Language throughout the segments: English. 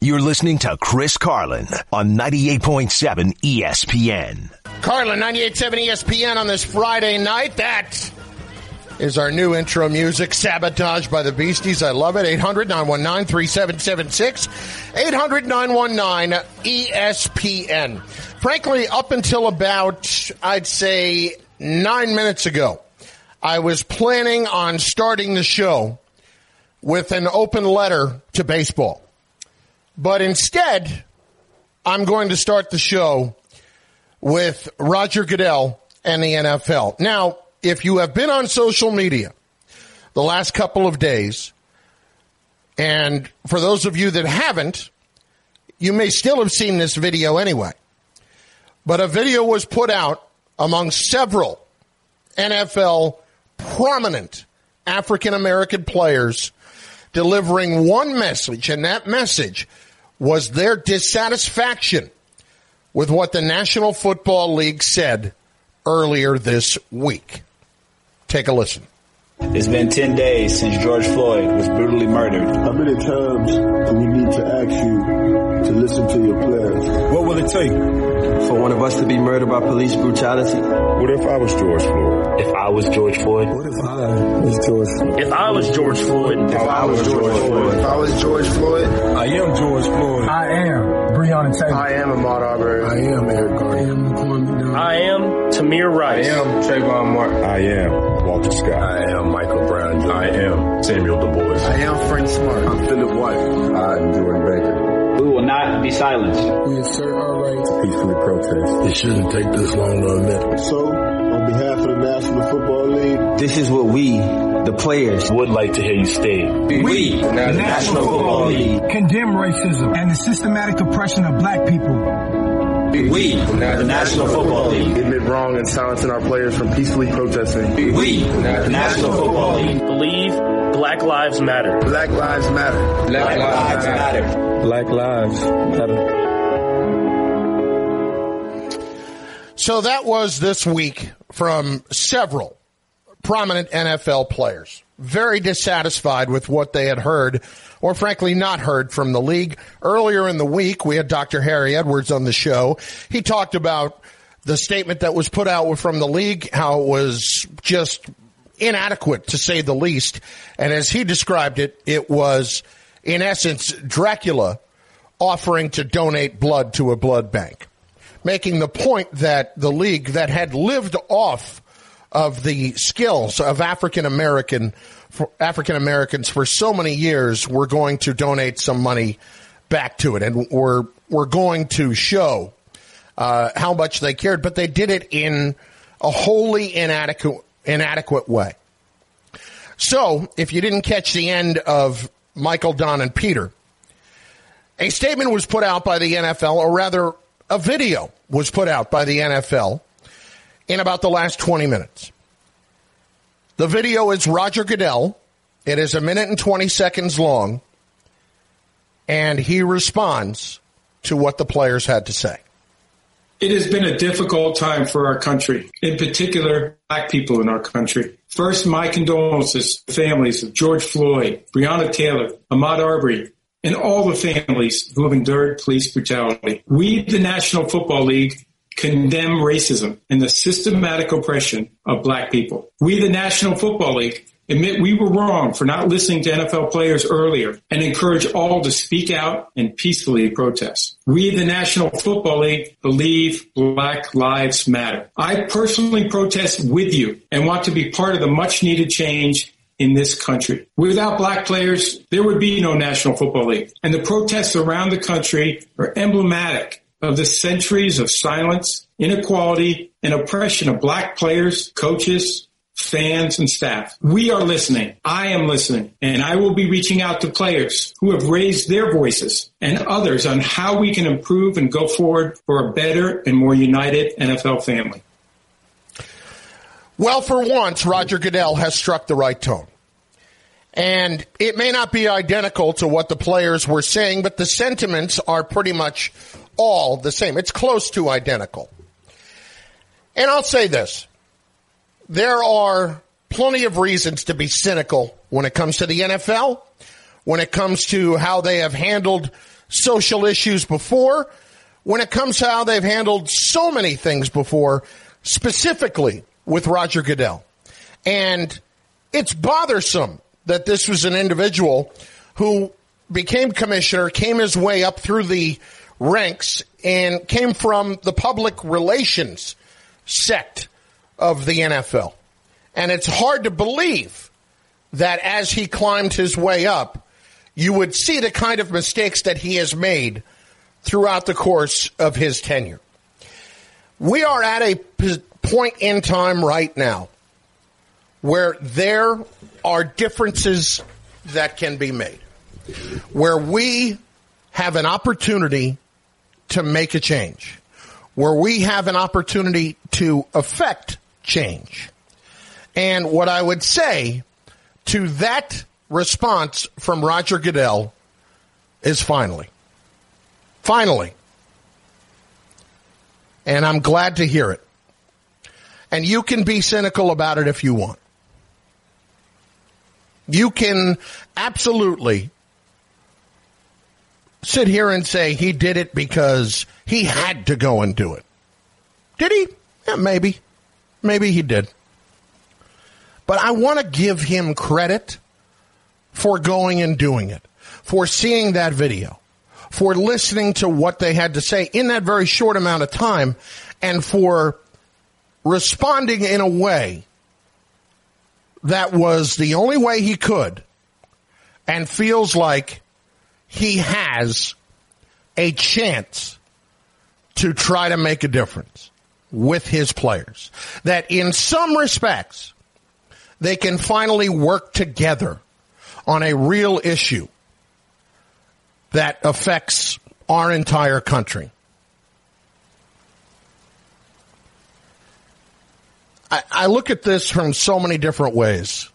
You're listening to Chris Carlin on 98.7 ESPN. Carlin, 98.7 ESPN on this Friday night. That is our new intro music, Sabotage by the Beasties. I love it. 800-919-3776. 800-919-ESPN. Frankly, up until about, I'd say, 9 minutes ago, I was planning on starting the show with an open letter to baseball. But instead, I'm going to start the show with Roger Goodell and the NFL. Now, if you have been on social media the last couple of days, and for those of you that haven't, you may still have seen this video anyway. But a video was put out among several NFL prominent African-American players delivering one message, and that message was their dissatisfaction with what the National Football League said earlier this week. Take a listen. It's been 10 days since George Floyd was brutally murdered. How many times do we need to ask you to listen to your players? What will it take for one of us to be murdered by police brutality? What if I was George Floyd? If I was George Floyd? What if I was George Floyd? If I was George Floyd? If I was George Floyd? If I was George Floyd? I am George Floyd. I am Breonna Taylor. I am Ahmaud Arbery. I am Eric Garner. I am Laquan McDonald. I am Tamir Rice. I am Trayvon Martin. I am Walter Scott. I am Michael Brown Jr. I am Samuel Du Bois. I am Frank Smart. I'm Philip White. I am Jordan Baker. We will not be silenced. We assert our right to Peacefully protest. It shouldn't take this long to admit. So, on behalf of the National Football League, This is what we, the players, would like to hear you state. we, the National Football League, condemn racism and the systematic oppression of black people. we, the National Football League, Admit wrong and silencing our players from peacefully protesting. we, the National Football League, Believe Black Lives Matter. Black Lives Matter. Black Lives Matter. Black Lives Matter. So that was this week from several prominent NFL players. Very dissatisfied with what they had heard, or frankly not heard from the league. Earlier in the week, we had Dr. Harry Edwards on the show. He talked about the statement that was put out from the league, how it was just inadequate, to say the least. And as he described it, it was, in essence, Dracula offering to donate blood to a blood bank, making the point that the league that had lived off of the skills of African Americans for so many years were going to donate some money back to it, and we're going to show how much they cared, but they did it in a wholly inadequate way. So, if you didn't catch the end of Michael, Don, and Peter, a statement was put out by the NFL, or rather, a video was put out by the NFL in about the last 20 minutes. The video is Roger Goodell. It is 1 minute and 20 seconds long, and he responds to what the players had to say. It has been a difficult time for our country, in particular, black people in our country. First, my condolences to the families of George Floyd, Breonna Taylor, Ahmaud Arbery, and all the families who have endured police brutality. We, the National Football League, condemn racism and the systematic oppression of black people. We, the National Football League, admit we were wrong for not listening to NFL players earlier and encourage all to speak out and peacefully protest. We, the National Football League, believe Black Lives Matter. I personally protest with you and want to be part of the much-needed change in this country. Without black players, there would be no National Football League. And the protests around the country are emblematic of the centuries of silence, inequality, and oppression of black players, coaches, fans, and staff. We are listening. I am listening. And I will be reaching out to players who have raised their voices and others on how we can improve and go forward for a better and more united NFL family. Well, for once, Roger Goodell has struck the right tone. And it may not be identical to what the players were saying, but the sentiments are pretty much all the same. It's close to identical. And I'll say this. There are plenty of reasons to be cynical when it comes to the NFL, when it comes to how they have handled social issues before, when it comes to how they've handled so many things before, specifically with Roger Goodell. And it's bothersome that this was an individual who became commissioner, came his way up through the ranks, and came from the public relations sect of the NFL. And it's hard to believe that as he climbed his way up, you would see the kind of mistakes that he has made throughout the course of his tenure. We are at a point in time right now where there are differences that can be made, where we have an opportunity to make a change, where we have an opportunity to affect change. And what I would say to that response from Roger Goodell is finally. Finally. And I'm glad to hear it. And you can be cynical about it if you want. You can absolutely sit here and say he did it because he had to go and do it. Did he? Yeah, maybe. Maybe he did. But I want to give him credit for going and doing it, for seeing that video, for listening to what they had to say in that very short amount of time, and for responding in a way that was the only way he could and feels like he has a chance to try to make a difference with his players. That in some respects, they can finally work together on a real issue that affects our entire country. I look at this from so many different ways.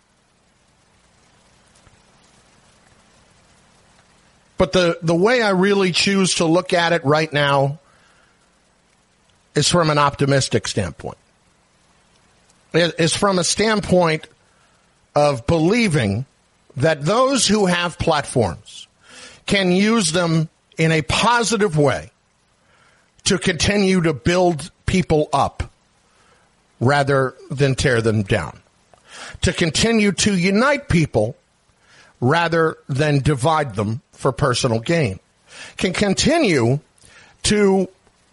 But the way I really choose to look at it right now is from an optimistic standpoint. It's from a standpoint of believing that those who have platforms can use them in a positive way to continue to build people up rather than tear them down, to continue to unite people rather than divide them for personal gain, can continue to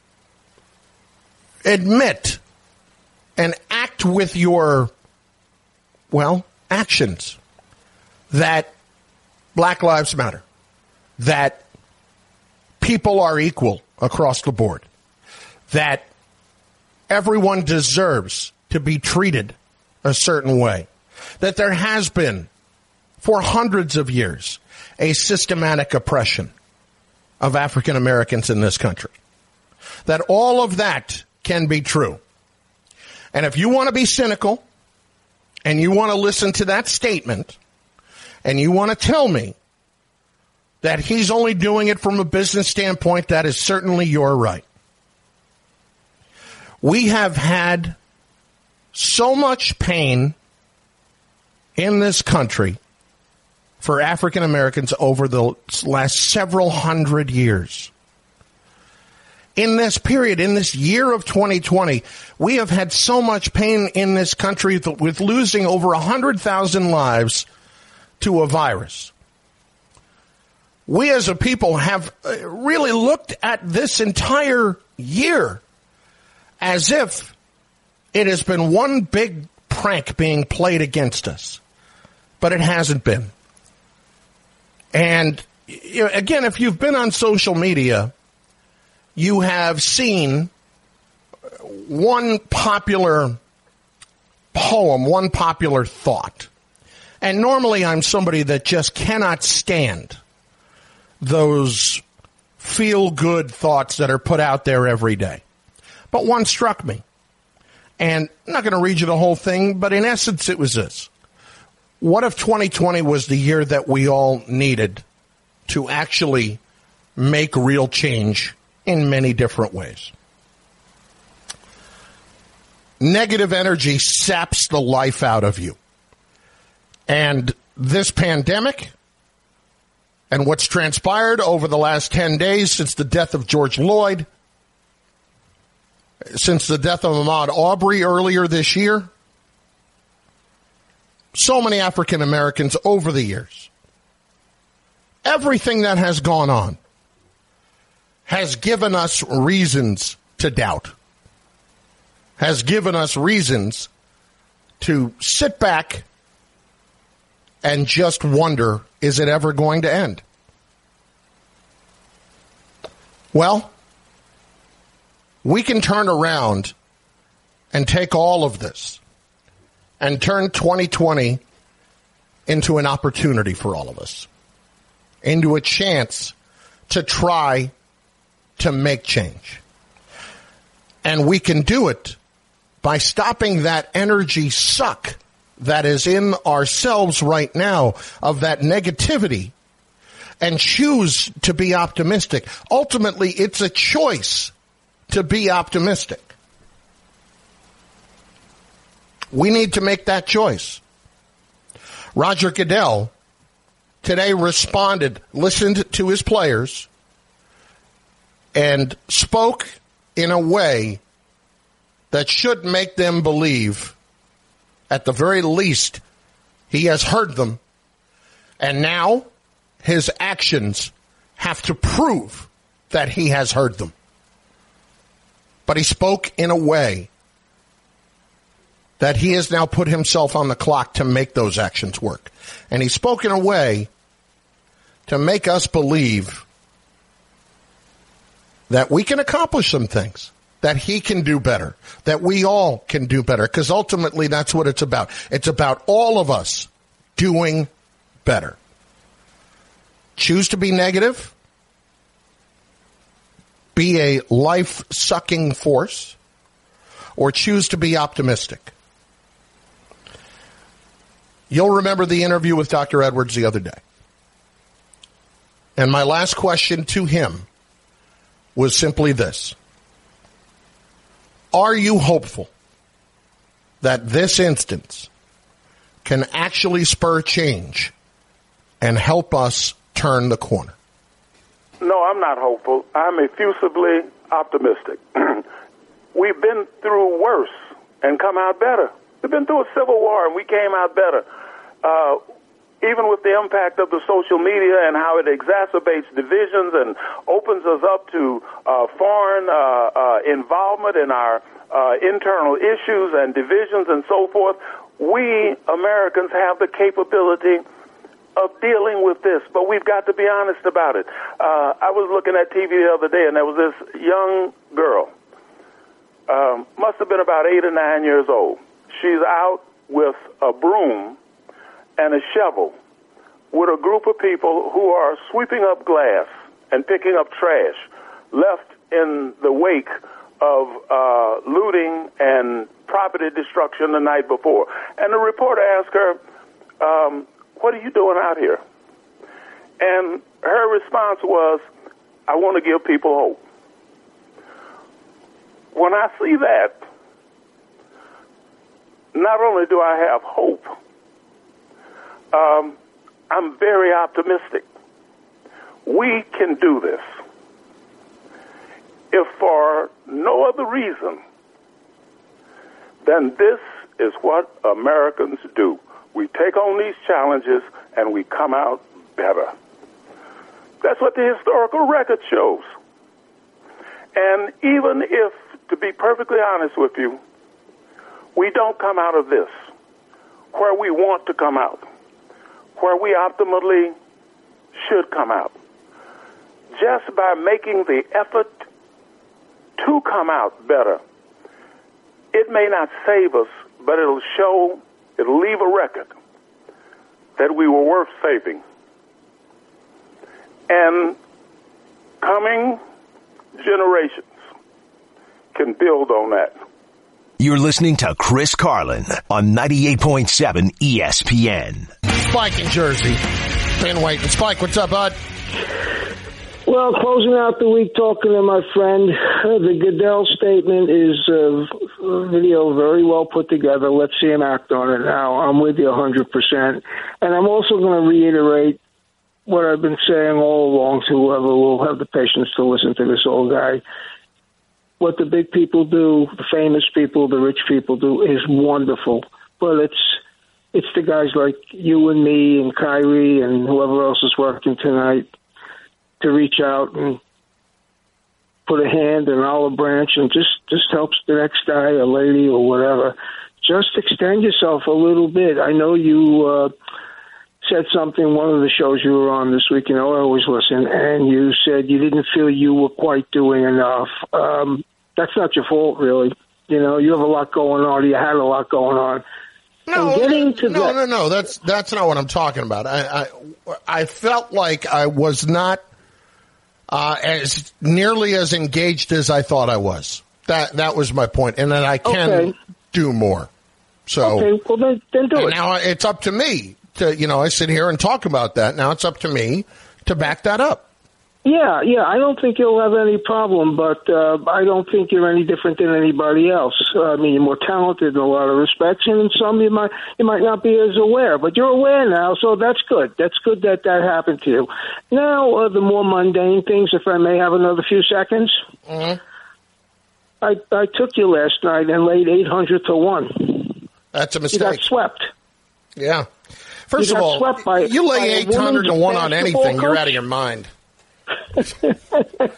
admit and act with your, actions that Black Lives Matter, that people are equal across the board, that everyone deserves to be treated a certain way, that there has been, for hundreds of years, a systematic oppression of African Americans in this country, that all of that can be true. And if you want to be cynical and you want to listen to that statement and you want to tell me that he's only doing it from a business standpoint, that is certainly your right. We have had so much pain in this country for African Americans over the last several hundred years. In this period, in this year of 2020, we have had so much pain in this country with losing over 100,000 lives to a virus. We as a people have really looked at this entire year as if it has been one big prank being played against us. But it hasn't been. And again, if you've been on social media, you have seen one popular poem, one popular thought. And normally I'm somebody that just cannot stand those feel-good thoughts that are put out there every day. But one struck me. And I'm not going to read you the whole thing, but in essence it was this. What if 2020 was the year that we all needed to actually make real change in many different ways? Negative energy saps the life out of you. And this pandemic And what's transpired over the last 10 days since the death of George Floyd, since the death of Ahmaud Arbery earlier this year, so many African Americans over the years, everything that has gone on has given us reasons to doubt, has given us reasons to sit back and just wonder, is it ever going to end? Well, we can turn around and take all of this and turn 2020 into an opportunity for all of us, into a chance to try to make change. And we can do it by stopping that energy suck that is in ourselves right now of that negativity and choose to be optimistic. Ultimately, it's a choice to be optimistic. We need to make that choice. Roger Goodell today responded, listened to his players, and spoke in a way that should make them believe, at the very least, he has heard them, and now his actions have to prove that he has heard them. But he spoke in a way that he has now put himself on the clock to make those actions work. And he spoke in a way to make us believe that we can accomplish some things, that he can do better, that we all can do better, because ultimately that's what it's about. It's about all of us doing better. Choose to be negative, be a life-sucking force, or choose to be optimistic. You'll remember the interview with Dr. Edwards the other day. And my last question to him was simply this. Are you hopeful that this instance can actually spur change and help us turn the corner? No, I'm not hopeful. I'm effusively optimistic. We've been through worse and come out better. We've been through a civil war and we came out better. Even with the impact of the social media and how it exacerbates divisions and opens us up to foreign involvement in our internal issues and divisions and so forth, we Americans have the capability of dealing with this, but we've got to be honest about it. I was looking at TV the other day, and there was this young girl, must have been about 8 or 9 years old. She's out with a broom and a shovel with a group of people who are sweeping up glass and picking up trash left in the wake of looting and property destruction the night before. And the reporter asked her, what are you doing out here? And her response was, I want to give people hope. When I see that, not only do I have hope, I'm very optimistic. We can do this. If for no other reason than this is what Americans do. We take on these challenges and we come out better. That's what the historical record shows. And even if, to be perfectly honest with you, we don't come out of this where we want to come out, where we optimally should come out, just by making the effort to come out better, it may not save us, but it'll leave a record that we were worth saving. And coming generations can build on that. You're listening to Chris Carlin on 98.7 ESPN. Spike in Jersey. Been waiting. Spike, what's up, bud? Well, closing out the week talking to my friend, the Goodell statement is a video very well put together. Let's see him act on it now. I'm with you 100%. And I'm also going to reiterate what I've been saying all along to whoever will have the patience to listen to this old guy. What the big people do, the famous people, the rich people do is wonderful. But it's the guys like you and me and Kyrie and whoever else is working tonight to reach out and put a hand, an olive branch, and just helps the next guy or lady or whatever. Just extend yourself a little bit. I know you said something one of the shows you were on this week, I always listen, and you said you didn't feel you were quite doing enough. That's not your fault, really. You have a lot going on. You had a lot going on. No. That's not what I'm talking about. I felt like I was not as nearly as engaged as I thought I was. That was my point, and that I can do more. So okay, well then do it. Now it's up to me to I sit here and talk about that. Now it's up to me to back that up. Yeah, I don't think you'll have any problem, but I don't think you're any different than anybody else. I mean, you're more talented in a lot of respects, and in some you might not be as aware, but you're aware now, so that's good. That's good that happened to you. Now, the more mundane things, if I may have another few seconds. Mm-hmm. I took you last night and laid 800 to 1. That's a mistake. You got swept. Yeah. First of all, you lay 800 to 1 on anything, you're out of your mind. Hey, 16-4.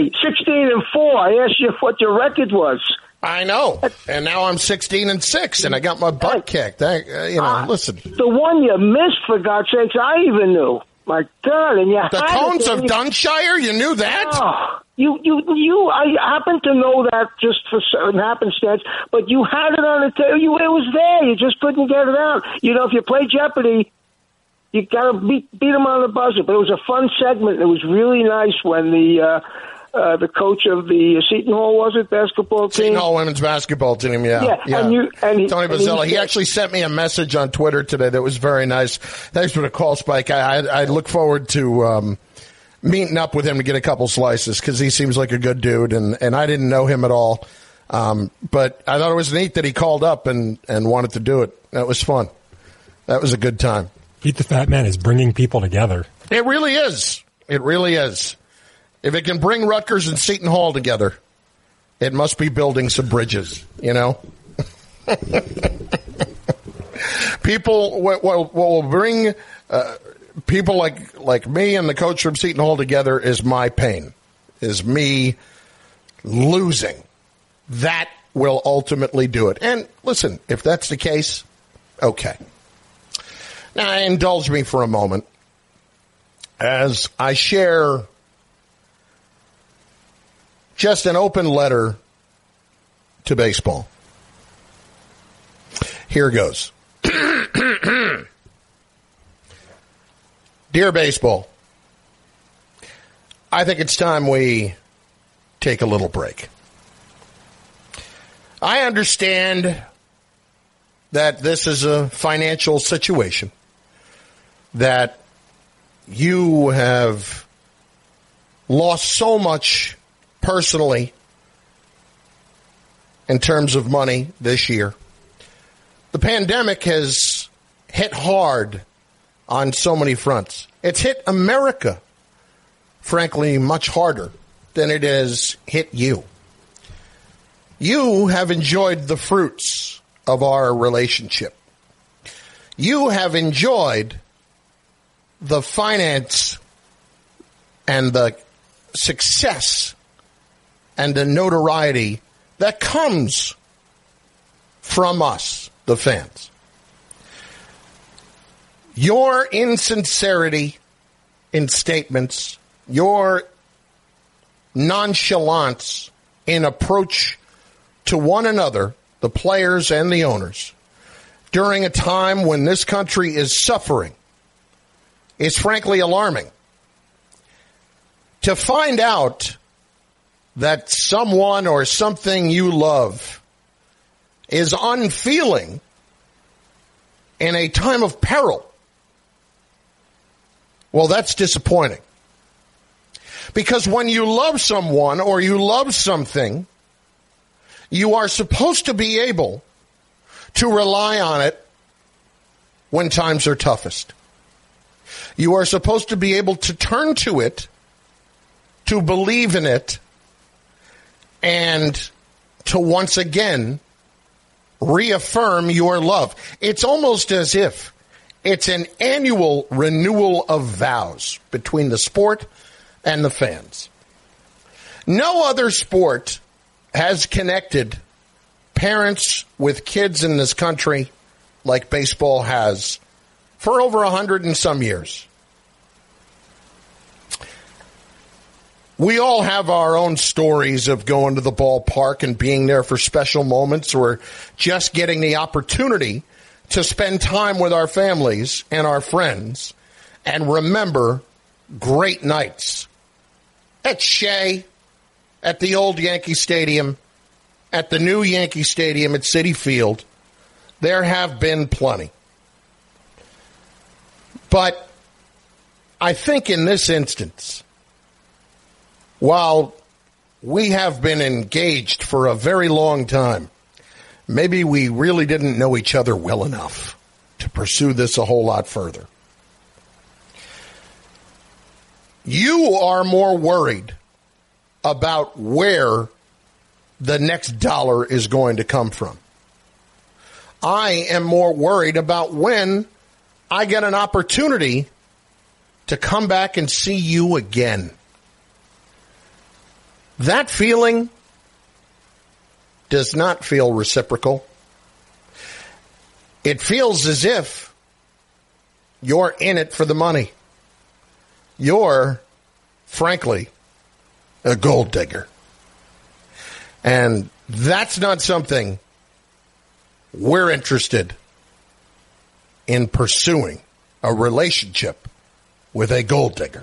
I asked you what your record was. I know, and now I'm 16-6, and I got my butt kicked. Listen. The one you missed, for God's sakes, I even knew. My God, and the Tones of Dunshire, you knew that? Oh, I happen to know that just for certain happenstance, but you had it on the table. It was there. You just couldn't get it out. If you play Jeopardy, you got to beat them on the buzzer. But it was a fun segment. It was really nice when the coach of the Seton Hall, basketball team? Seton Hall women's basketball team, yeah. And Tony Bozzella, he actually sent me a message on Twitter today that was very nice. Thanks for the call, Spike. I look forward to meeting up with him to get a couple slices because he seems like a good dude, and I didn't know him at all. But I thought it was neat that he called up and wanted to do it. That was fun. That was a good time. Eat the Fat Man is bringing people together. It really is. It really is. If it can bring Rutgers and Seton Hall together, it must be building some bridges, People will bring people like me and the coach from Seton Hall together is my pain, is me losing. That will ultimately do it. And listen, if that's the case, okay. Now, indulge me for a moment as I share just an open letter to baseball. Here goes. Dear baseball, I think it's time we take a little break. I understand that this is a financial situation, that you have lost so much personally in terms of money this year. The pandemic has hit hard on so many fronts. It's hit America, frankly, much harder than it has hit you. You have enjoyed the fruits of our relationship. You have enjoyed the finance and the success and the notoriety that comes from us, the fans. Your insincerity in statements, your nonchalance in approach to one another, the players and the owners, during a time when this country is suffering, is frankly alarming. To find out that someone or something you love is unfeeling in a time of peril, well, that's disappointing. Because when you love someone or you love something, you are supposed to be able to rely on it when times are toughest. You are supposed to be able to turn to it, to believe in it, and to once again reaffirm your love. It's almost as if it's an annual renewal of vows between the sport and the fans. No other sport has connected parents with kids in this country like baseball has for over 100 and some years. We all have our own stories of going to the ballpark and being there for special moments, or just getting the opportunity to spend time with our families and our friends and remember great nights at Shea, at the old Yankee Stadium, at the new Yankee Stadium at Citi Field. There have been plenty. But I think in this instance, while we have been engaged for a very long time, maybe we really didn't know each other well enough to pursue this a whole lot further. You are more worried about where the next dollar is going to come from. I am more worried about when I get an opportunity to come back and see you again. That feeling does not feel reciprocal. It feels as if you're in it for the money. You're, frankly, a gold digger. And that's not something we're interested in pursuing, a relationship with a gold digger.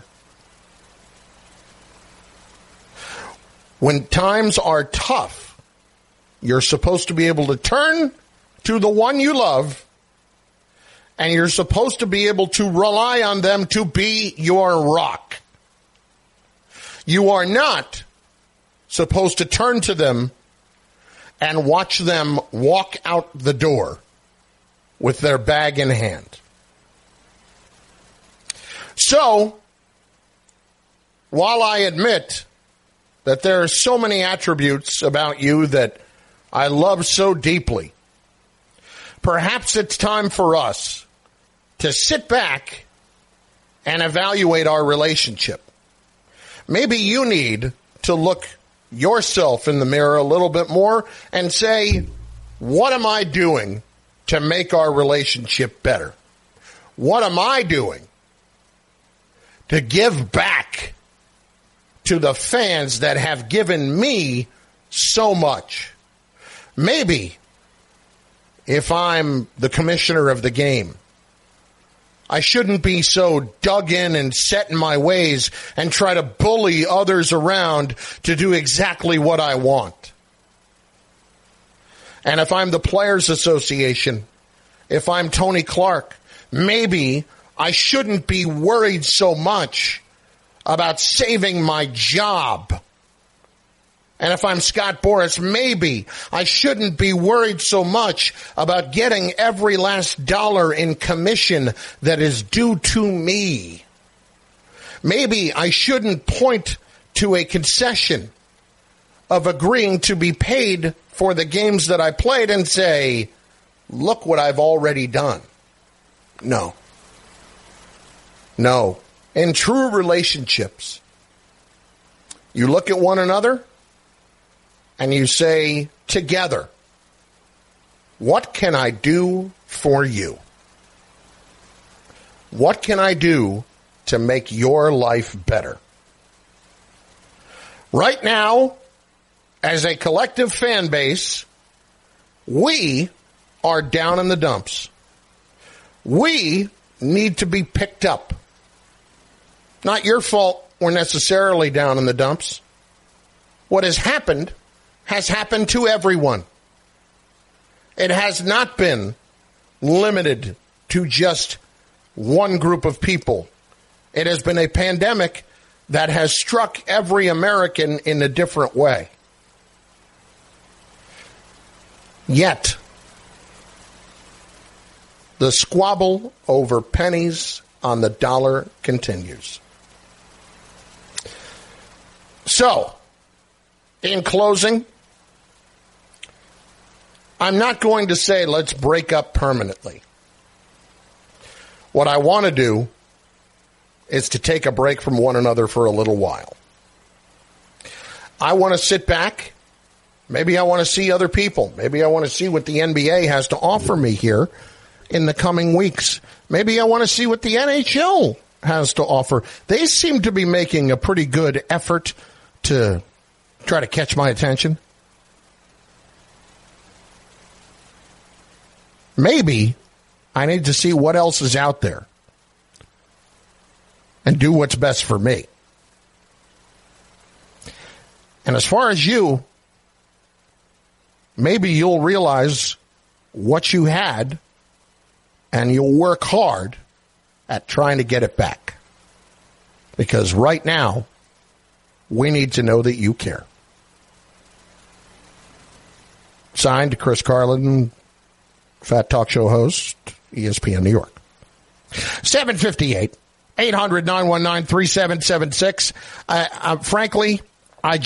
When times are tough, you're supposed to be able to turn to the one you love, and you're supposed to be able to rely on them to be your rock. You are not supposed to turn to them and watch them walk out the door with their bag in hand. So, while I admit that there are so many attributes about you that I love so deeply, perhaps it's time for us to sit back and evaluate our relationship. Maybe you need to look yourself in the mirror a little bit more and say, what am I doing to make our relationship better? What am I doing to give back to the fans that have given me so much? Maybe if I'm the commissioner of the game, I shouldn't be so dug in and set in my ways and try to bully others around to do exactly what I want. And if I'm the Players Association, if I'm Tony Clark, maybe I shouldn't be worried so much about saving my job. And if I'm Scott Boras, maybe I shouldn't be worried so much about getting every last dollar in commission that is due to me. Maybe I shouldn't point to a concession of agreeing to be paid for the games that I played and say, look what I've already done. No. In true relationships, you look at one another and you say, together, what can I do for you? What can I do to make your life better? Right now, as a collective fan base, we are down in the dumps. We need to be picked up. Not your fault we're necessarily down in the dumps. What has happened to everyone. It has not been limited to just one group of people. It has been a pandemic that has struck every American in a different way. Yet, the squabble over pennies on the dollar continues. So, in closing, I'm not going to say let's break up permanently. What I want to do is to take a break from one another for a little while. I want to sit back. Maybe I want to see other people. Maybe I want to see what the NBA has to offer me here in the coming weeks. Maybe I want to see what the NHL has to offer. They seem to be making a pretty good effort to try to catch my attention. Maybe I need to see what else is out there and do what's best for me. And as far as you, maybe you'll realize what you had and you'll work hard at trying to get it back. Because right now, we need to know that you care. Signed, Chris Carlin, Fat Talk Show host, ESPN New York. 758, 800-919-3776. Frankly, I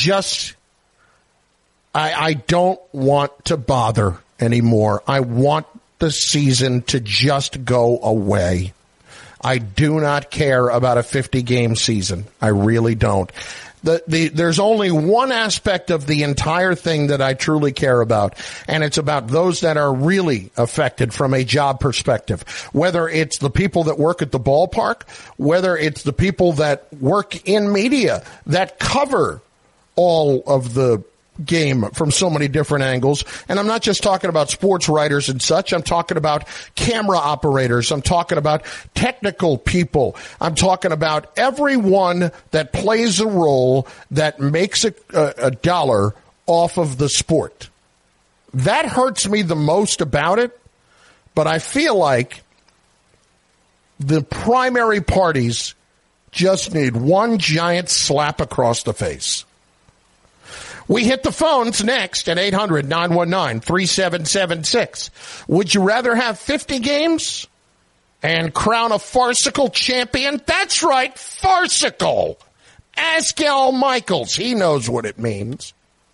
don't want to bother anymore. I want the season to just go away. I do not care about a 50-game season. I really don't. There's only one aspect of the entire thing that I truly care about, and it's about those that are really affected from a job perspective. Whether it's the people that work at the ballpark, whether it's the people that work in media that cover all of the game from so many different angles. And I'm not just talking about sports writers and such. I'm talking about camera operators. I'm talking about technical people. I'm talking about everyone that plays a role that makes a dollar off of the sport. That hurts me the most about it, but I feel like the primary parties just need one giant slap across the face. We hit the phones next at 800-919-3776. Would you rather have 50 games and crown a farcical champion? That's right, farcical. Ask Al Michaels. He knows what it means.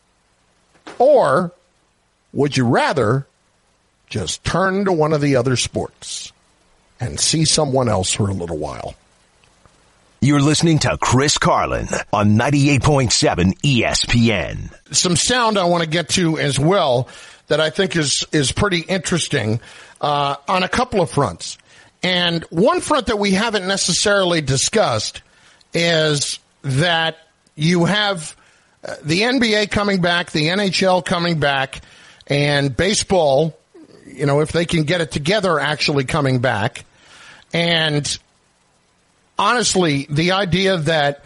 Or would you rather just turn to one of the other sports and see someone else for a little while? You're listening to Chris Carlin on 98.7 ESPN. Some sound I want to get to as well that I think is pretty interesting on a couple of fronts. And one front that we haven't necessarily discussed is that you have the NBA coming back, the NHL coming back, and baseball, you know, if they can get it together, actually coming back. And honestly, the idea that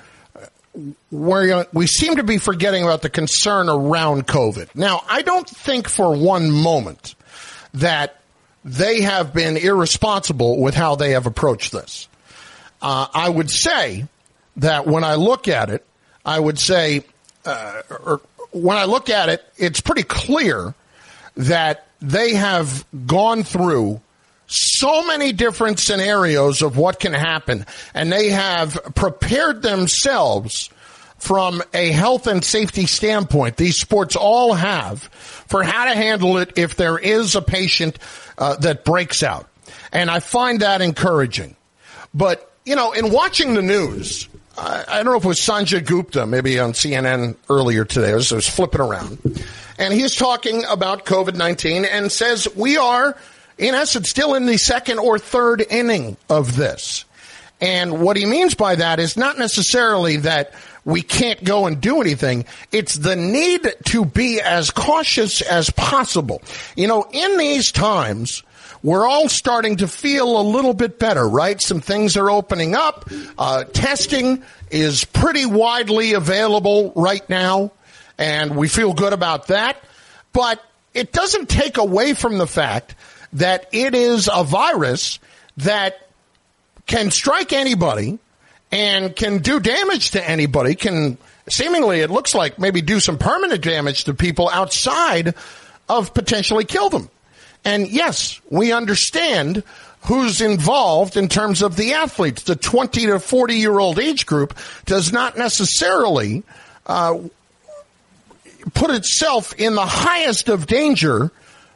we seem to be forgetting about the concern around COVID. Now, I don't think for one moment that they have been irresponsible with how they have approached this. I would say that when I look at it, it's pretty clear that they have gone through so many different scenarios of what can happen, and they have prepared themselves from a health and safety standpoint. These sports all have for how to handle it if there is a patient that breaks out. And I find that encouraging. But, you know, in watching the news, I don't know if it was Sanjay Gupta, maybe on CNN earlier today. I was flipping around. And he's talking about COVID-19 and says we are, in essence, still in the second or third inning of this. And what he means by that is not necessarily that we can't go and do anything. It's the need to be as cautious as possible. You know, in these times, we're all starting to feel a little bit better, right? Some things are opening up. Testing is pretty widely available right now, and we feel good about that. But it doesn't take away from the fact that it is a virus that can strike anybody and can do damage to anybody, can seemingly, it looks like, maybe do some permanent damage to people outside of potentially kill them. And yes, we understand who's involved in terms of the athletes. The 20 to 40-year-old age group does not necessarily put itself in the highest of danger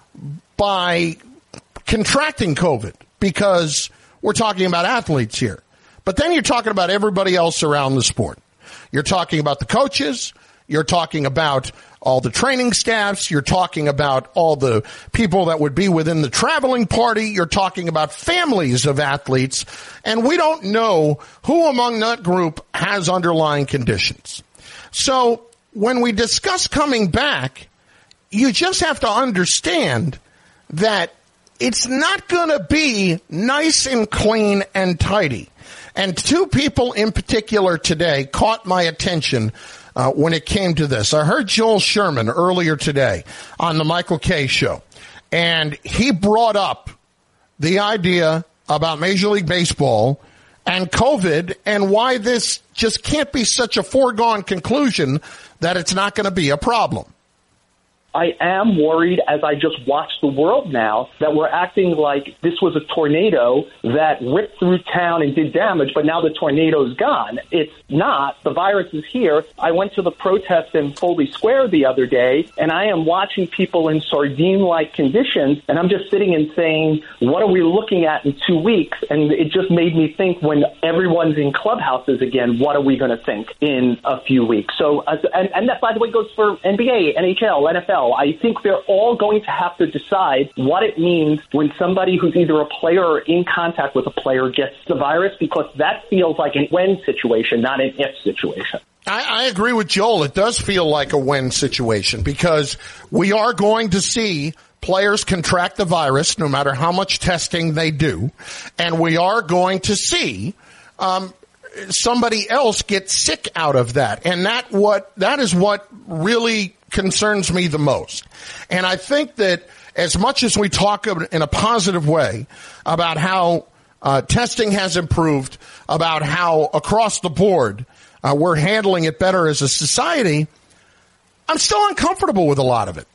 by contracting COVID, because we're talking about athletes here. But then you're talking about everybody else around the sport. You're talking about the coaches. You're talking about all the training staffs. You're talking about all the people that would be within the traveling party. You're talking about families of athletes. And we don't know who among that group has underlying conditions. So when we discuss coming back, you just have to understand that it's not going to be nice and clean and tidy. And two people in particular today caught my attention when it came to this. I heard Joel Sherman earlier today on the Michael Kay show, and he brought up the idea about Major League Baseball and COVID and why this just can't be such a foregone conclusion that it's not going to be a problem. I am worried, as I just watch the world now, that we're acting like this was a tornado that ripped through town and did damage, but now the tornado's gone. It's not. The virus is here. I went to the protest in Foley Square the other day, and I am watching people in sardine-like conditions, and I'm just sitting and saying, what are we looking at in 2 weeks? And it just made me think, when everyone's in clubhouses again, what are we going to think in a few weeks? So, and that, by the way, goes for NBA, NHL, NFL. I think they're all going to have to decide what it means when somebody who's either a player or in contact with a player gets the virus, because that feels like a when situation, not an if situation. I agree with Joel. It does feel like a when situation, because we are going to see players contract the virus no matter how much testing they do, and we are going to see somebody else get sick out of that. And that is what really concerns me the most. And I think that as much as we talk in a positive way about how testing has improved, about how across the board we're handling it better as a society, I'm still uncomfortable with a lot of it.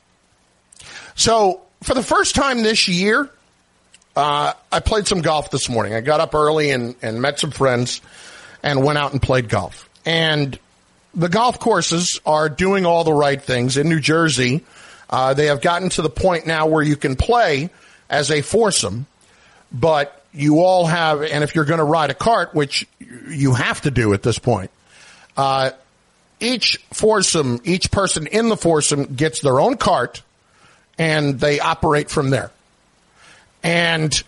So for the first time this year, I played some golf this morning. I got up early and met some friends and went out and played golf. And the golf courses are doing all the right things. In New Jersey, they have gotten to the point now where you can play as a foursome, but you all have, and if you're going to ride a cart, which you have to do at this point, each person in the foursome gets their own cart, and they operate from there. And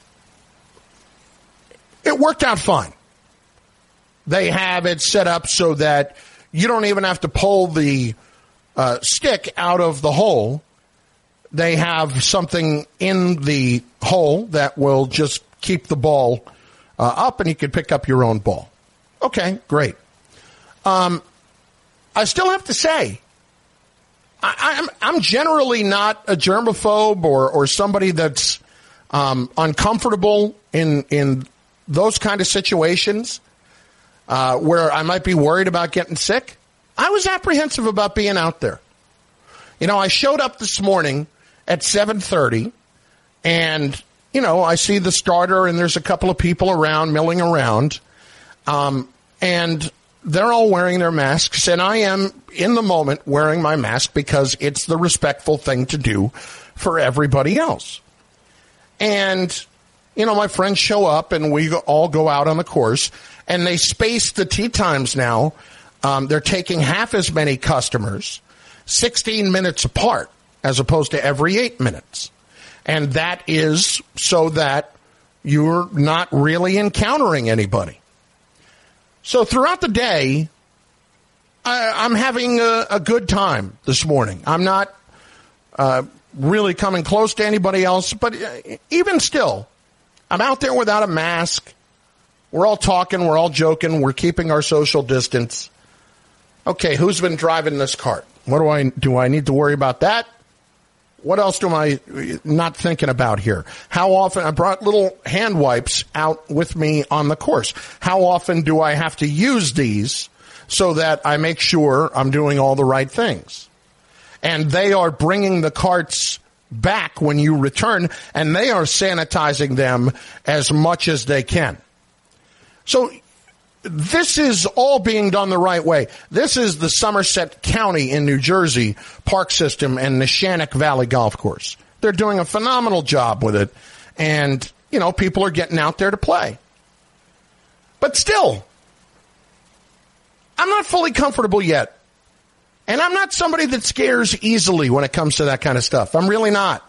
it worked out fine. They have it set up so that you don't even have to pull the stick out of the hole. They have something in the hole that will just keep the ball up, and you can pick up your own ball. Okay, great. I still have to say, I'm generally not a germaphobe or somebody that's uncomfortable in those kind of situations where I might be worried about getting sick. I was apprehensive about being out there. You know, I showed up this morning at 7:30, and, you know, I see the starter, and there's a couple of people around, milling around, and they're all wearing their masks, and I am, in the moment, wearing my mask because it's the respectful thing to do for everybody else. And, you know, my friends show up, and we all go out on the course, and they space the tee times now. They're taking half as many customers, 16 minutes apart, as opposed to every 8 minutes. And that is so that you're not really encountering anybody. So throughout the day, I'm having a good time this morning. I'm not really coming close to anybody else, but even still, I'm out there without a mask. We're all talking, we're all joking, we're keeping our social distance. Okay, who's been driving this cart? What do I need to worry about that? What else am I not thinking about here? How often, I brought little hand wipes out with me on the course. How often do I have to use these so that I make sure I'm doing all the right things? And they are bringing the carts back when you return, and they are sanitizing them as much as they can. So this is all being done the right way. This is the Somerset County in New Jersey park system and the Neshannock Valley Golf Course. They're doing a phenomenal job with it, and, people are getting out there to play. But still, I'm not fully comfortable yet. And I'm not somebody that scares easily when it comes to that kind of stuff. I'm really not.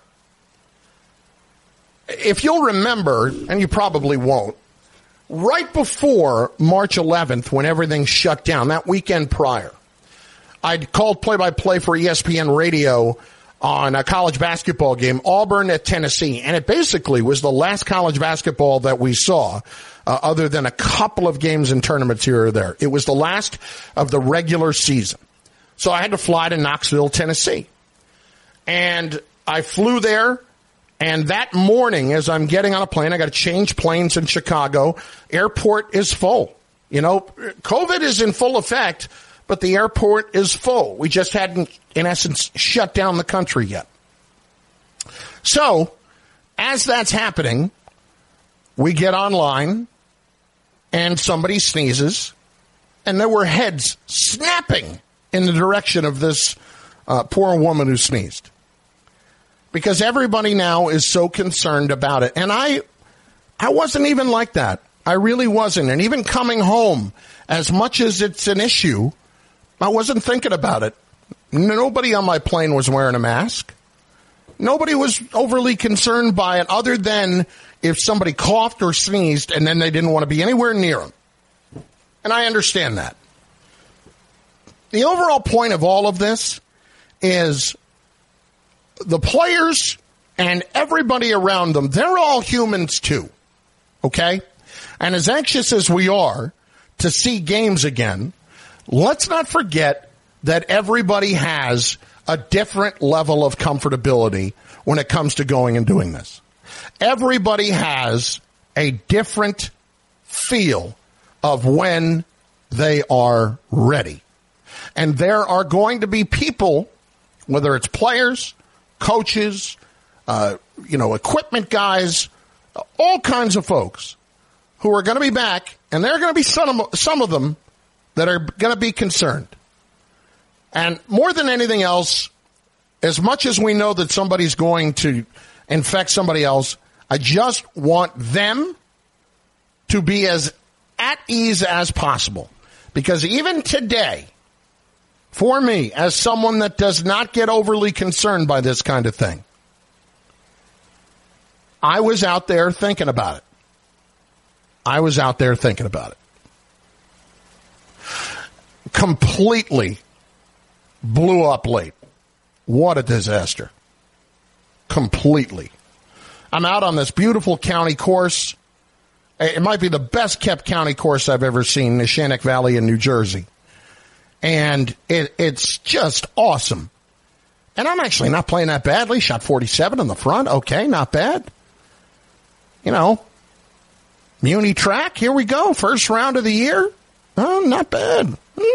If you'll remember, and you probably won't, right before March 11th, when everything shut down, that weekend prior, I'd called play-by-play for ESPN Radio on a college basketball game, Auburn at Tennessee. And it basically was the last college basketball that we saw, other than a couple of games and tournaments here or there. It was the last of the regular season. So I had to fly to Knoxville, Tennessee. And I flew there, and that morning, as I'm getting on a plane, I got to change planes in Chicago. Airport is full. COVID is in full effect, but the airport is full. We just hadn't, in essence, shut down the country yet. So, as that's happening, we get online, and somebody sneezes, and there were heads snapping in the direction of this poor woman who sneezed. Because everybody now is so concerned about it. And I wasn't even like that. I really wasn't. And even coming home, as much as it's an issue, I wasn't thinking about it. Nobody on my plane was wearing a mask. Nobody was overly concerned by it, other than if somebody coughed or sneezed and then they didn't want to be anywhere near them. And I understand that. The overall point of all of this is the players and everybody around them, they're all humans too, okay? And as anxious as we are to see games again, let's not forget that everybody has a different level of comfortability when it comes to going and doing this. Everybody has a different feel of when they are ready. And there are going to be people, whether it's players, coaches, equipment guys, all kinds of folks who are going to be back, and there are going to be some of them that are going to be concerned. And more than anything else, as much as we know that somebody's going to infect somebody else, I just want them to be as at ease as possible. Because even today, for me, as someone that does not get overly concerned by this kind of thing, I was out there thinking about it. Completely blew up late. What a disaster. Completely. I'm out on this beautiful county course. It might be the best kept county course I've ever seen, the Neshannock Valley in New Jersey. And it's just awesome. And I'm actually not playing that badly. Shot 47 in the front. Okay, not bad. Muni track. Here we go. First round of the year. Oh, not bad.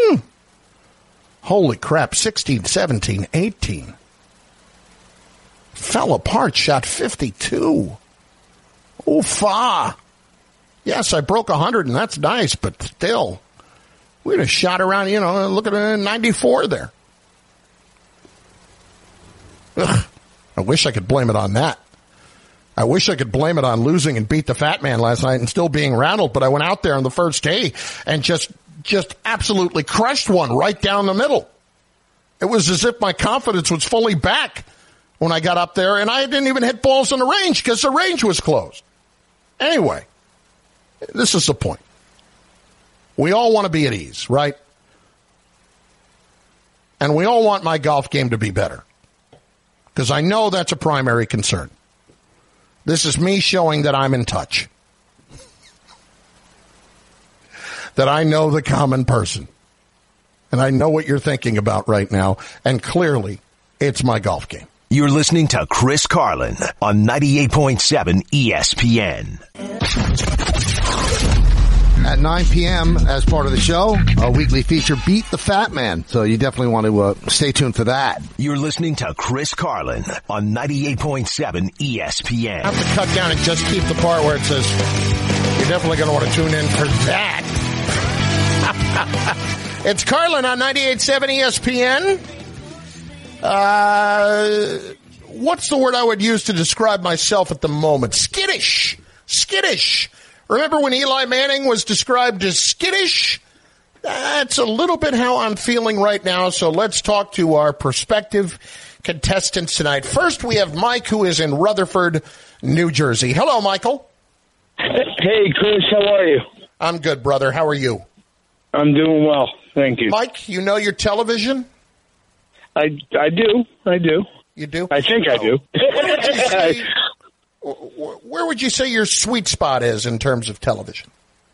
Holy crap. 16, 17, 18. Fell apart. Shot 52. Oof-ah. Yes, I broke 100, and that's nice, but still. We'd have shot around, look at a 94 there. Ugh, I wish I could blame it on that. I wish I could blame it on losing and beat the fat man last night and still being rattled, but I went out there on the first day and just absolutely crushed one right down the middle. It was as if my confidence was fully back when I got up there, and I didn't even hit balls in the range because the range was closed. Anyway, this is the point. We all want to be at ease, right? And we all want my golf game to be better, because I know that's a primary concern. This is me showing that I'm in touch, that I know the common person, and I know what you're thinking about right now, and clearly it's my golf game. You're listening to Chris Carlin on 98.7 ESPN. at 9 p.m. as part of the show, a weekly feature, Beat the Fat Man. So you definitely want to stay tuned for that. You're listening to Chris Carlin on 98.7 ESPN. I have to cut down and just keep the part where it says, you're definitely going to want to tune in for that. It's Carlin on 98.7 ESPN. What's the word I would use to describe myself at the moment? Skittish. Skittish. Remember when Eli Manning was described as skittish? That's a little bit how I'm feeling right now, so let's talk to our prospective contestants tonight. First, we have Mike, who is in Rutherford, New Jersey. Hello, Michael. Hey, Chris, how are you? I'm good, brother. How are you? I'm doing well, thank you. Mike, you know your television? I do. You do? I think I do. Where would you say your sweet spot is in terms of television?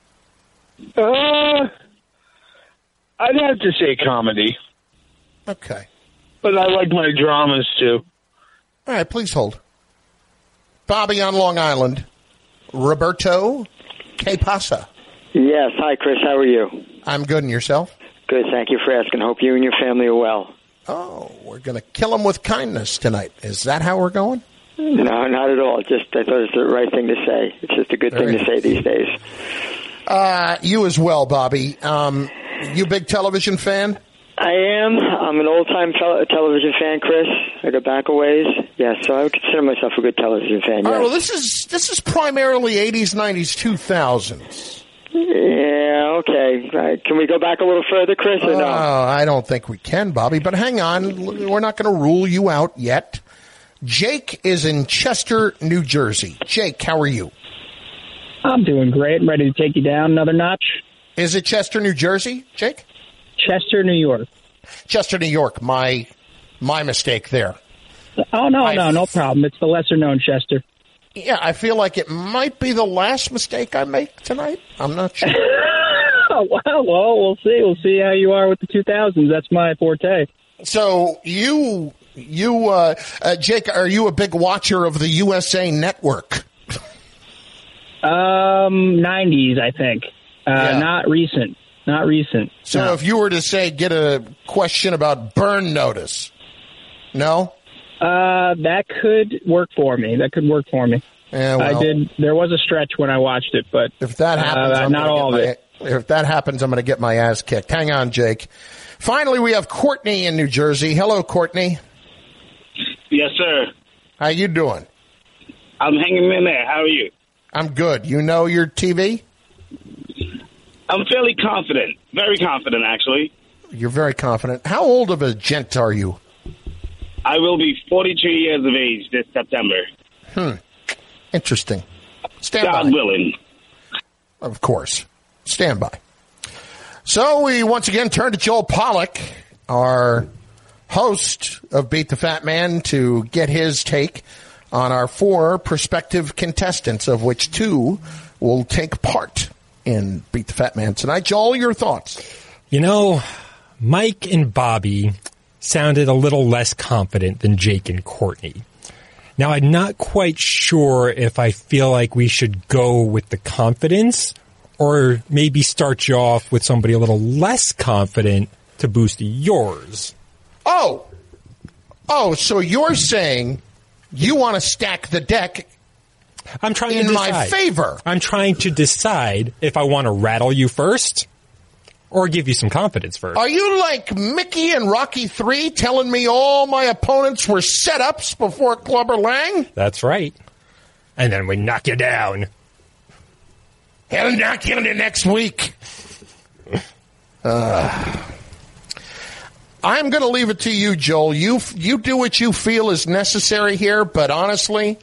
I'd have to say comedy. Okay. But I like my dramas, too. All right, please hold. Bobby on Long Island. Roberto, ¿qué pasa? Yes. Hi, Chris. How are you? I'm good. And yourself? Good. Thank you for asking. Hope you and your family are well. Oh, we're going to kill them with kindness tonight. Is that how we're going? No, not at all. Just I thought it's the right thing to say. It's just a good thing to say these days. You as well, Bobby. You big television fan? I am. I'm an old-time television fan, Chris. I go back a ways. Yes, so I would consider myself a good television fan. All yes. right, well, this is primarily 80s, 90s, 2000s. Yeah, okay. Right. Can we go back a little further, Chris, or no? I don't think we can, Bobby, but hang on. We're not going to rule you out yet. Jake is in Chester, New Jersey. Jake, how are you? I'm doing great. I'm ready to take you down another notch. Is it Chester, New Jersey, Jake? Chester, New York. Chester, New York. My mistake there. Oh, no problem. It's the lesser-known Chester. Yeah, I feel like it might be the last mistake I make tonight. I'm not sure. Well, we'll see. We'll see how you are with the 2000s. That's my forte. So you, Jake, are you a big watcher of the USA Network? 90s, I think. Not recent. So no. If you were to say, get a question about Burn Notice, no? That could work for me. Yeah, well, I did. There was a stretch when I watched it, but if that happens, not all of it. If that happens, I'm going to get my ass kicked. Hang on, Jake. Finally, we have Courtney in New Jersey. Hello, Courtney. Yes, sir. How you doing? I'm hanging in there. How are you? I'm good. You know your TV? I'm fairly confident. Very confident, actually. You're very confident. How old of a gent are you? I will be 42 years of age this September. Interesting. Stand by. God willing. Of course. Stand by. So we once again turn to Joel Pollack, our host of Beat the Fat Man, to get his take on our 4 prospective contestants, of which 2 will take part in Beat the Fat Man tonight. Joel, your thoughts? You know, Mike and Bobby sounded a little less confident than Jake and Courtney. Now, I'm not quite sure if I feel like we should go with the confidence or maybe start you off with somebody a little less confident to boost yours. Oh, so you're saying you want to stack the deck I'm trying in to decide. my favor. I'm trying to decide if I want to rattle you first or give you some confidence first. Are you like Mickey in Rocky III telling me all my opponents were setups before Clubber Lang? That's right. And then we knock you down. He'll knock you into next week. I'm going to leave it to you, Joel. You do what you feel is necessary here, but honestly,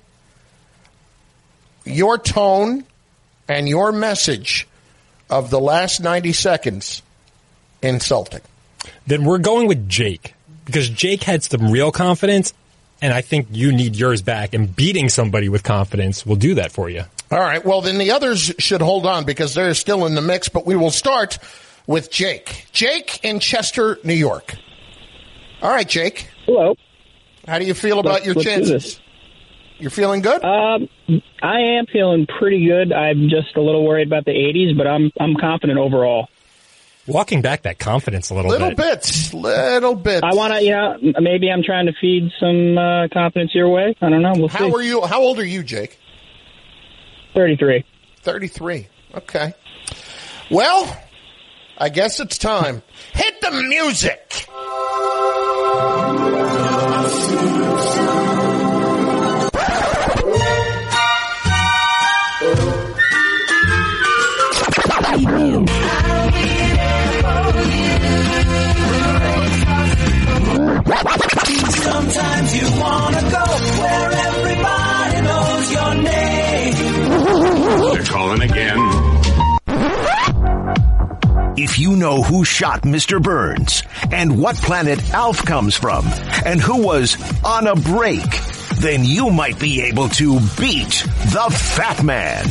your tone and your message of the last 90 seconds, insulting. Then we're going with Jake, because Jake had some real confidence, and I think you need yours back, and beating somebody with confidence will do that for you. All right, well, then the others should hold on, because they're still in the mix, but we will start with Jake. Jake in Chester, New York. All right, Jake. Hello. How do you feel about your chances? You're feeling good? I am feeling pretty good. I'm just a little worried about the 80s, but I'm confident overall. Walking back that confidence a little bit. Little bits. I want to, maybe I'm trying to feed some confidence your way. I don't know. We'll see. How old are you, Jake? 33. 33. Okay. Well, I guess it's time. Hit the music! Sometimes you wanna go where everybody knows your name. They're calling again. If you know who shot Mr. Burns and what planet Alf comes from and who was on a break, then you might be able to beat the Fat Man.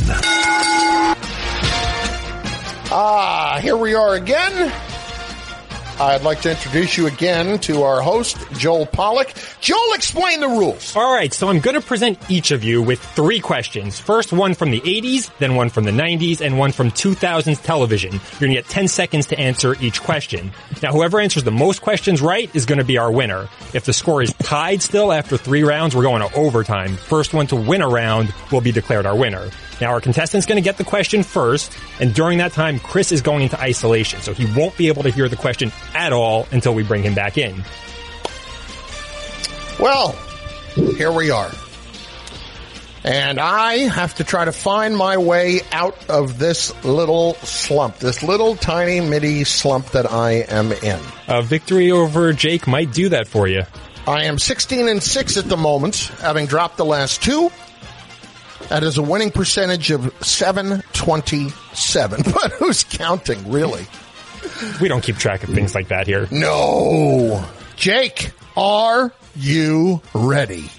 Here we are again. I'd like to introduce you again to our host, Joel Pollack. Joel, explain the rules. All right, so I'm going to present each of you with 3 questions. First one from the 80s, then one from the 90s, and one from 2000s television. You're going to get 10 seconds to answer each question. Now, whoever answers the most questions right is going to be our winner. If the score is tied still after 3 rounds, we're going to overtime. First one to win a round will be declared our winner. Now, our contestant's going to get the question first, and during that time, Chris is going into isolation, so he won't be able to hear the question at all until we bring him back in. Well, here we are. And I have to try to find my way out of this little slump, this little tiny midi slump that I am in. A victory over Jake might do that for you. I am 16-6 at the moment, having dropped the last 2. That is a winning percentage of 727. But who's counting, really? We don't keep track of things like that here. No. Jake, are you ready?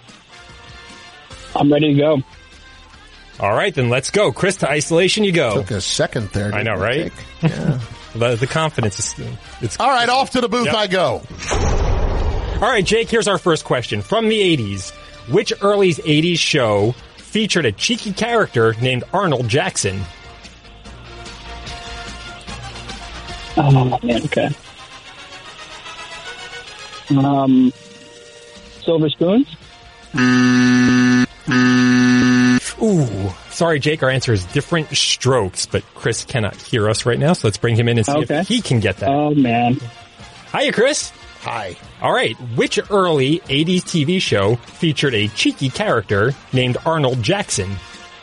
I'm ready to go. All right, then let's go. Chris, to isolation you go. Took a second there. I know, right? Yeah. The confidence is... All right, off to the booth I go. All right, Jake, here's our first question. From the 80s, which early 80s show featured a cheeky character named Arnold Jackson? Oh, man, okay. Silver Spoons? Ooh. Sorry, Jake, our answer is Different Strokes, but Chris cannot hear us right now, so let's bring him in and see if he can get that. Oh, man. Hiya, Chris. Hi. All right. Which early 80s TV show featured a cheeky character named Arnold Jackson?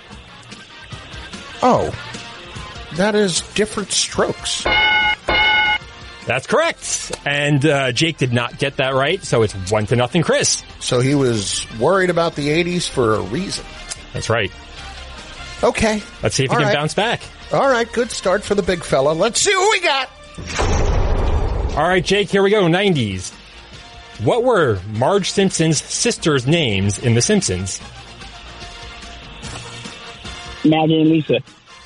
Oh. That is Different Strokes. That's correct. And Jake did not get that right, so it's 1-0, Chris. So he was worried about the 80s for a reason. That's right. Okay. Let's see if he can bounce back. All right, good start for the big fella. Let's see what we got. All right, Jake, here we go. 90s. What were Marge Simpson's sisters' names in The Simpsons? Maggie and Lisa.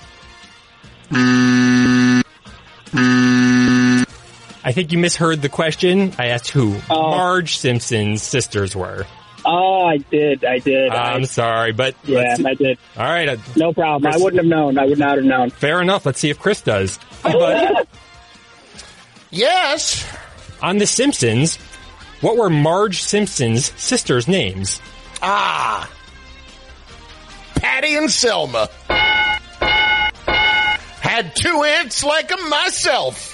I think you misheard the question. I asked who Marge Simpson's sisters were. Oh, I did. I'm sorry, but... Yeah, I did. All right. No problem. Chris, I wouldn't have known. I would not have known. Fair enough. Let's see if Chris does. Hi, buddy. Yes. On The Simpsons, what were Marge Simpson's sisters' names? Patty and Selma. Had 2 aunts like myself.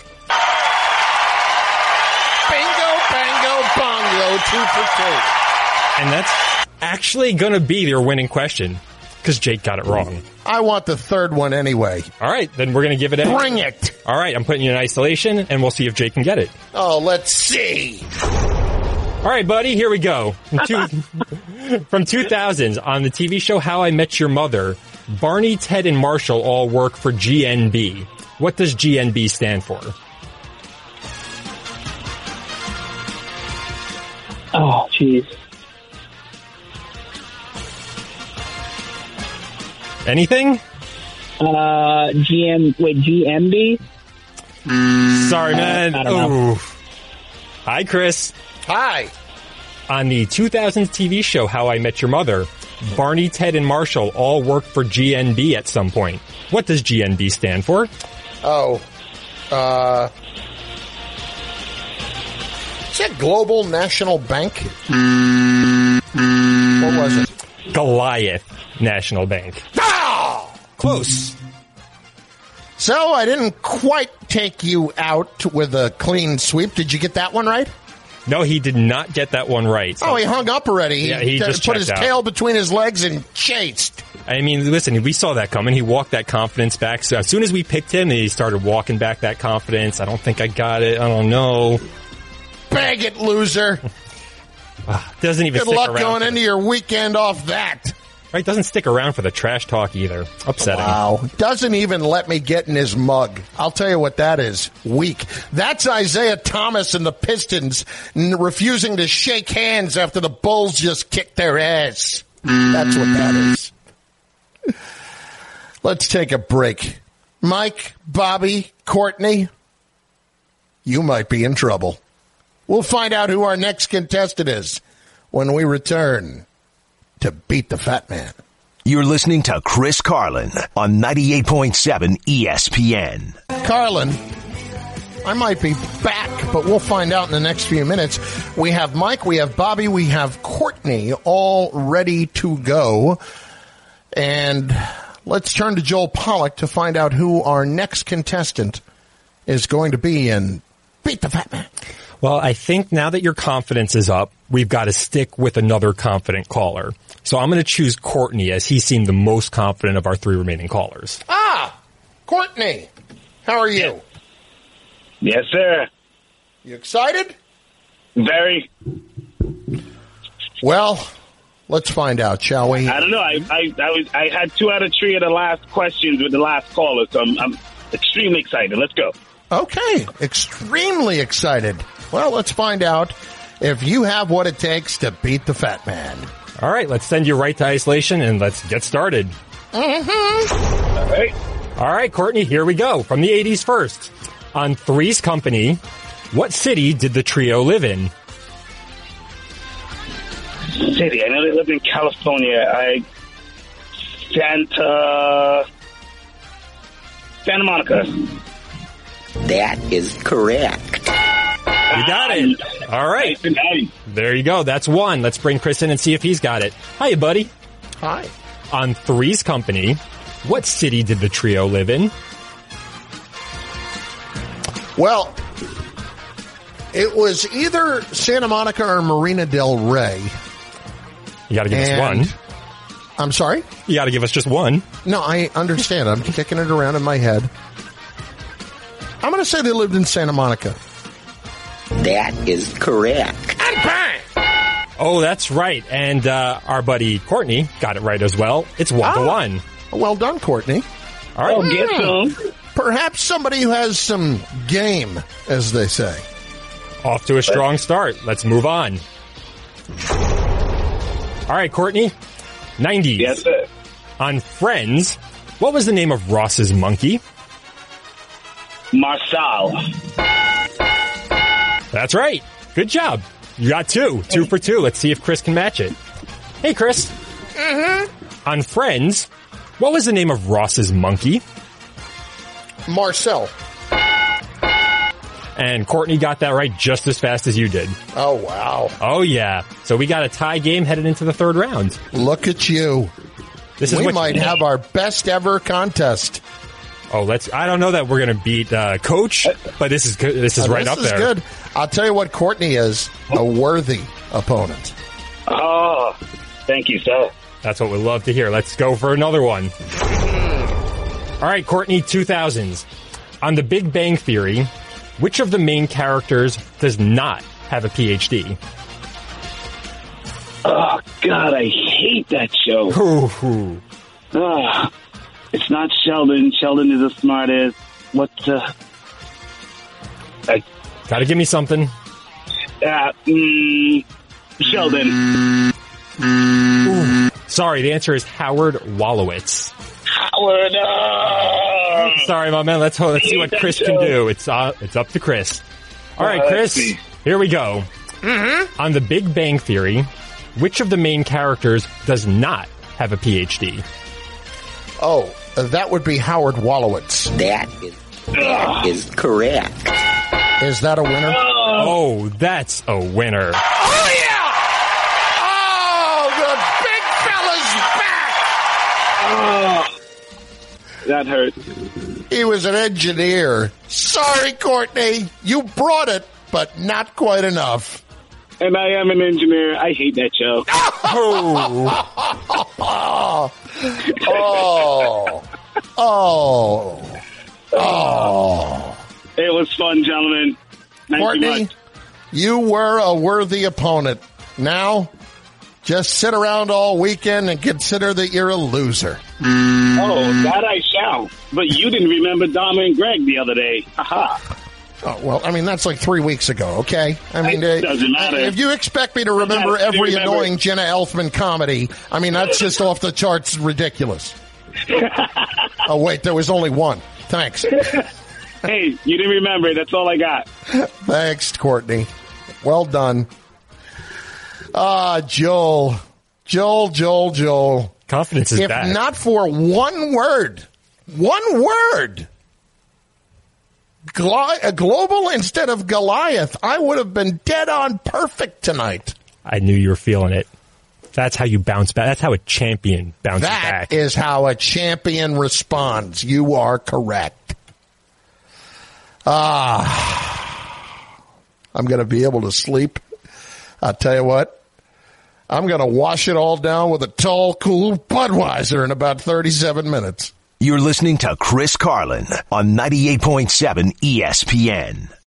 Bingo, bango, bongo, 2 for 2. And that's actually going to be your winning question, because Jake got it wrong. I want the third one anyway. All right, then we're going to give it a... Bring it! All right, I'm putting you in isolation, and we'll see if Jake can get it. Oh, let's see. All right, buddy, here we go. From 2000s, on the TV show How I Met Your Mother, Barney, Ted, and Marshall all work for GNB. What does GNB stand for? Oh, jeez. Anything? GMB? Sorry, man. I don't know. Hi, Chris. Hi. On the 2000s TV show How I Met Your Mother, Barney, Ted, and Marshall all worked for GNB at some point. What does GNB stand for? Is that Global National Bank? What was it? Goliath National Bank. Oh! Close. So I didn't quite take you out with a clean sweep. Did you get that one right? No, he did not get that one right. So. Oh, he hung up already. Yeah, he just put his out. tail between his legs and chased. I mean, listen, we saw that coming. He walked that confidence back. So as soon as we picked him, he started walking back that confidence. I don't think I got it. I don't know. Bag it, loser. Doesn't even Good stick luck around going into your weekend off that. Right, doesn't stick around for the trash talk either. Upsetting. Wow. Doesn't even let me get in his mug. I'll tell you what that is. Weak. That's Isaiah Thomas and the Pistons refusing to shake hands after the Bulls just kicked their ass. That's what that is. Let's take a break. Mike, Bobby, Courtney, you might be in trouble. We'll find out who our next contestant is when we return to Beat the Fat Man. You're listening to Chris Carlin on 98.7 ESPN. Carlin, I might be back, but we'll find out in the next few minutes. We have Mike, we have Bobby, we have Courtney all ready to go. And let's turn to Joel Pollack to find out who our next contestant is going to be in Beat the Fat Man. Well, I think now that your confidence is up, we've got to stick with another confident caller. So I'm going to choose Courtney as he seemed the most confident of our three remaining callers. Courtney, how are you? Yes, sir. You excited? Very. Well, let's find out, shall we? I don't know. I had 2 out of 3 of the last questions with the last caller, so I'm extremely excited. Let's go. Okay, extremely excited. Well, let's find out if you have what it takes to beat the Fat Man. All right, let's send you right to isolation and let's get started. Mm-hmm. All right, Courtney, here we go. From the 80s first. On Three's Company, what city did the trio live in? City. I know they lived in California. Santa Monica. That is correct. You got it. All right. There you go. That's one. Let's bring Chris in and see if he's got it. Hiya, buddy. Hi. On Three's Company, what city did the trio live in? Well, it was either Santa Monica or Marina del Rey. You got to give us one. I'm sorry? You got to give us just one. No, I understand. I'm kicking it around in my head. I'm going to say they lived in Santa Monica. That is correct. And bang! Oh, that's right. And our buddy Courtney got it right as well. It's 1-1. Well done, Courtney. All right. Oh, get some. Perhaps somebody who has some game, as they say. Off to a strong start. Let's move on. All right, Courtney. 90s. Yes, sir. On Friends, what was the name of Ross's monkey? Marcel. That's right. Good job. You got 2. 2 for 2. Let's see if Chris can match it. Hey, Chris. Mm-hmm. On Friends, what was the name of Ross's monkey? Marcel. And Courtney got that right just as fast as you did. Oh, wow. Oh, yeah. So we got a tie game headed into the third round. Look at you. We might have our best ever contest. Oh, I don't know that we're going to beat Coach, but this is right up there. This is good. I'll tell you what, Courtney is a worthy opponent. Oh, thank you, sir. That's what we love to hear. Let's go for another one. All right, Courtney, 2000s. On The Big Bang Theory, which of the main characters does not have a PhD? Oh, God, I hate that show. It's not Sheldon. Sheldon is the smartest. What's Gotta give me something. Sheldon. Ooh. Sorry, the answer is Howard Wolowitz. Howard. Sorry, my man. Let's see what Chris can do. It's up to Chris. All right, Chris. Here we go. Mm-hmm. On The Big Bang Theory, Which of the main characters does not have a PhD? Oh, that would be Howard Wolowitz. That is correct. Is that a winner? Oh, that's a winner. Oh, yeah! Oh, the big fella's back! That hurt. He was an engineer. Sorry, Courtney. You brought it, but not quite enough. And I am an engineer. I hate that show. Oh. It was fun, gentlemen. Thank Courtney, you much. you were a worthy opponent. Now, just sit around all weekend and consider that you're a loser. Oh, that I shall. But you didn't remember Dom and Greg the other day. Haha. Oh, well, I mean, that's like 3 weeks ago, okay? I mean, It doesn't matter. If you expect me to remember every annoying Jenna Elfman comedy, I mean, that's just off the charts ridiculous. Oh, wait, there was only one. Thanks. Hey, you didn't remember. That's all I got. Thanks, Courtney. Well done. Joel. Confidence is if back. If not for one word, global instead of Goliath, I would have been dead on perfect tonight. I knew you were feeling it. That's how you bounce back. That's how a champion bounces back. That is how a champion responds. You are correct. I'm going to be able to sleep. I'll tell you what. I'm going to wash it all down with a tall, cool Budweiser in about 37 minutes. You're listening to Chris Carlin on 98.7 ESPN.